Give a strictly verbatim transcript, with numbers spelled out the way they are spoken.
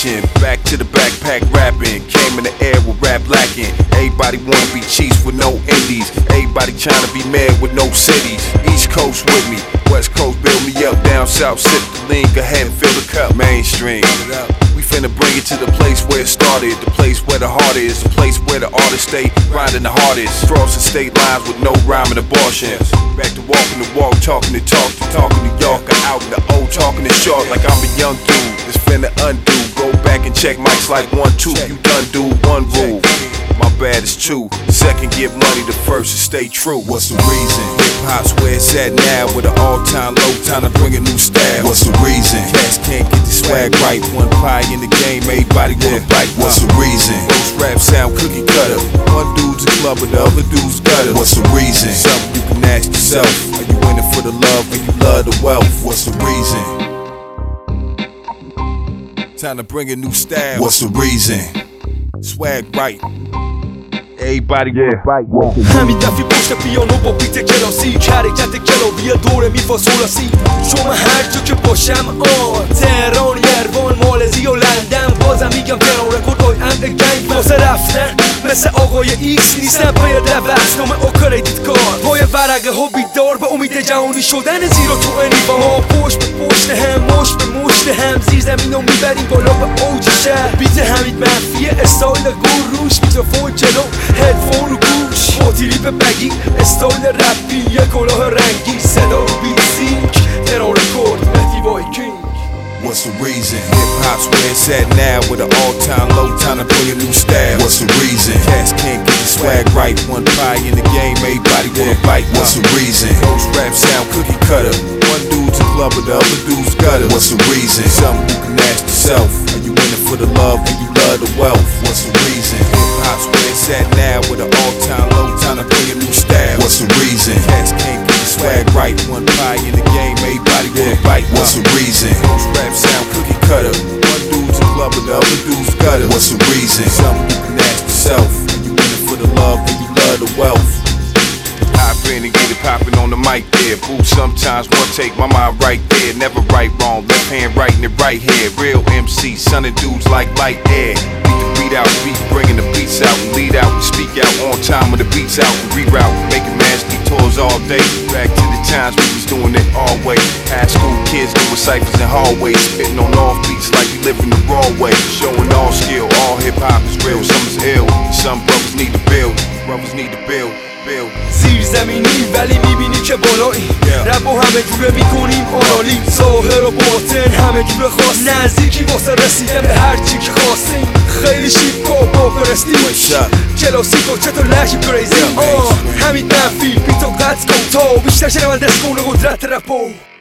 generation. Back to the backpack rapping. Came in the air with rap lacking. Everybody wanna be chiefs with no indies. Everybody trying to be mad with no cities. East Coast with me, West Coast build me up. Down South sip the lean, go ahead and fill the cup. Mainstream, we finna bring it to the place where it started. The place where the heart is. The place where the artists stay grinding the hardest. Crossing state lines with no rhyme and abortions. Back to walking the walk, talking the talk, to talking New Yorker. Out in the old, talking the short like I'm a young dude. It's finna undo. Go back and check mics like one, two. You done do one rule. My bad is two. Second, get money. The first is stay true. What's the reason? Hip hop's where it's at now, with an all-time low. Time to bring a new style. What's the reason? Cats can't get the swag right. One pie in the game, everybody wanna bite. What's the reason? Those raps sound cookie cutter. One dude's a club, but the other dude's gutter. What's the reason? Something you can ask yourself. Are you in it for the love, or you love the wealth? What's the reason? Time to bring a new style. What's the reason? Swag right. Everybody wanna fight. همین دفعی پشت پیانو با بیت کلاسیک حرکت کلاوی دور میفا سولاسی. شما هر جا که باشم آن تهران یروان مالزی و لندن بازم میگم تهران رکوردای اند گنگ واسه رفتن مثل آقای ایکس نیستم باید روست نام اوکریدیت کار پای ورقه ها بیدار به امید جهانی شدن زیرا تو انیبا ما پشت به پشت هم مشت به مشت هم زیر زمین رو میبریم بالا به اوج شهر بیت حمید منفی استایل گور روش میکروفون جلو هدفون رو گوش موتیلی به بگی استایل رپی یه کلاه رنگی صدا رو بیت سینک تهران رکورد مهدی وایکینگ. What's the reason? Hip hop's where it's at now, with an all-time low. Time to bring a new style. What's the reason? Cats can't get the swag right. One pie in the game, everybody wanna bite. What's the reason? Those raps sound cookie cutter. One dude's a club, but the other dude's gutter. What's the reason? Something you can ask yourself. Are you in it for the love, or you love the wealth? What's the reason? Hip hop's where it's at now, with an all-time low. Time to bring a new style. What's the reason? Cats can't get the swag right. One pie in the game, everybody wanna bite. What's the reason? Those raps sound cookie cutter. One dude's a club, but the other dude's gutter. What's the reason? Something you can ask yourself. Are you in it for the love, or you love the wealth? Hop in and get it poppin' on the mic there. Boo, sometimes one take my mind right there. Never right wrong, left hand writing it right here. Real M C, son of dudes like light air. Beat the beat out, beat bringing the beats out and lead out and speak out on time when the beats out and reroute. Making mass detours all day. Back to the times we was doing it all way. High school kids doing ciphers in hallways, spitting on off beats like we live in the raw way. Showing all skill, all hip hop is real. Some is ill, some brothers need to build. Brothers need to build. زیر زمینی ولی میبینی که بالایی رب و همه جوره میکنیم آنالی ظاهر و باطن همه جوره خواست نزدیکی واسه رسیدن به هر چی که خواستیم خیلی شیک و با پرستیش کلاسیک و چطور لحش کریزی آه همین منفی بیتو قطع کن تا بیشتر شنوندست کن قدرت رپو